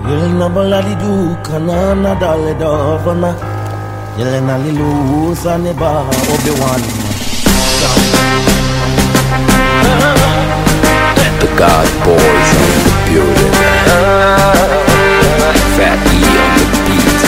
Yelena baladi du kanana dale dovana. Yelena lilu saneba Obi-Wan. The God Boys on the building. Fat E on the beat.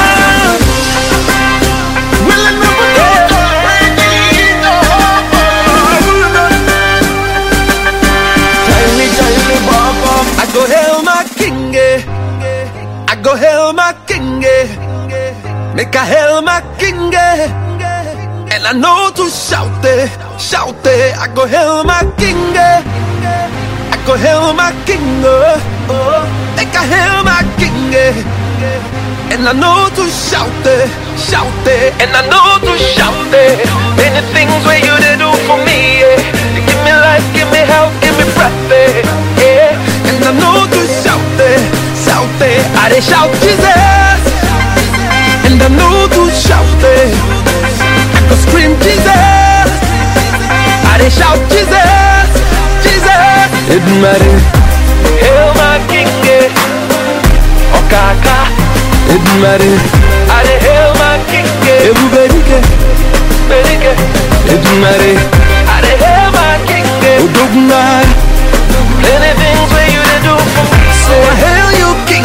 I go hail my king, I go hail my king, make a hail my king, and I know to shout it, shout it. I go hail my king, I go hail my king, make a hail my king, and I know to shout it, shout it, and I know to shout it. Many things where you did do for me, you give me life, give me health, give me breath, yeah. And I know to shout it, shout it. I dey shout Jesus, and I know to shout it. I go scream Jesus, I dey shout Jesus, Jesus. It matter. Hail my king, Okaka. It matter. I dey hail my king, Everybody get. It matter. I dey hail my king, Odogna. Many things where you did do for me, so I hail you king,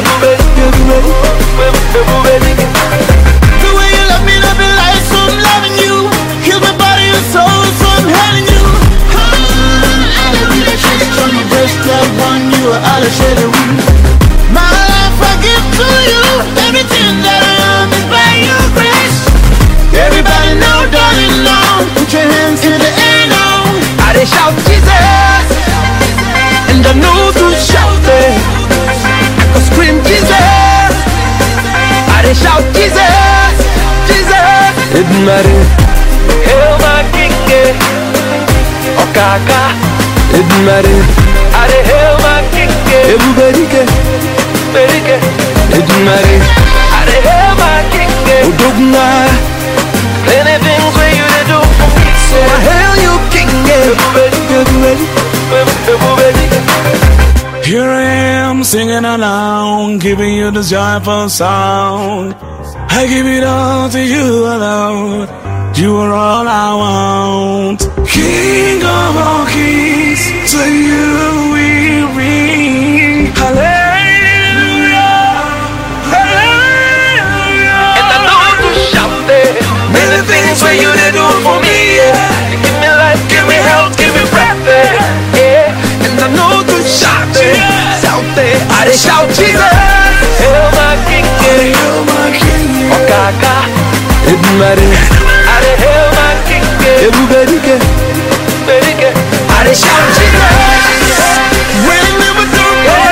The way you love me like so I'm loving you. Heal my body and soul, so I'm having you. I don't really shake from my breast, that one you are all a my life I give to you. Everything that I am is by your grace. Everybody know, darling, know. Put your hands in the air now. I dey shout Jesus, and I know to shout it. I go scream Jesus, I dey shout Jesus, Jesus. It matter. Hail my king, Okaka. It matter. I dey hail my king, Everybody get. It matter. I dey hail my king, Odogna. Many things where you did do for me, so I hail you king, Here I am singing along, giving you this joyful song. I give it all to you alone. You are all I want. King of all kings, to you we ring. Hallelujah, hallelujah. and I know to shout it. Many things where you did do for me, yeah. You give me life, give me health, give me breath, yeah. And I know to shout it, shout it. I dey shout Jesus, hail my king, Hail my king, Okaka. It matter. I dey hail my king, Everybody get. I dey shout Jesus. Whenever the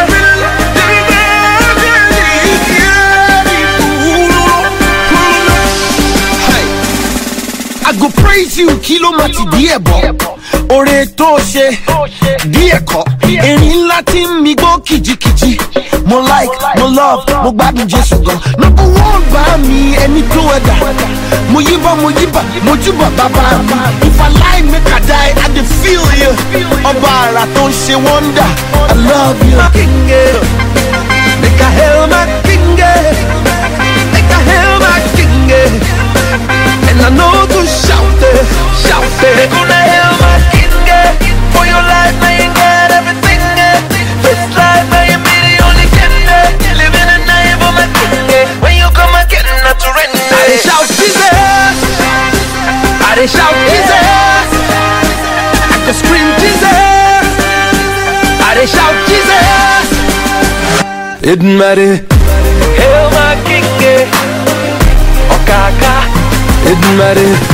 I go praise you, Kilo Mati Diebo. Ore Toshe, Dieko. Erin Latin mi go kiji. Mo like, mo love, mo gbadun Jesu gan. Number one by me, any to other. Mo yiba, mo juba baba. If I lie, make I die, I dey feel you. Oba ara ton se wonder. I love you. My king, make a hail my king, make a hail my king, and I know to shout it, shout it. Gonna hail my king, for your life now you got everything. This life now you be the only king, living a night for my king. When you come again, not to rent. I dey shout Jesus, I dey shout Jesus, I can scream Jesus, I dey shout Jesus. It matter. Hail my king, Okaka. It matter.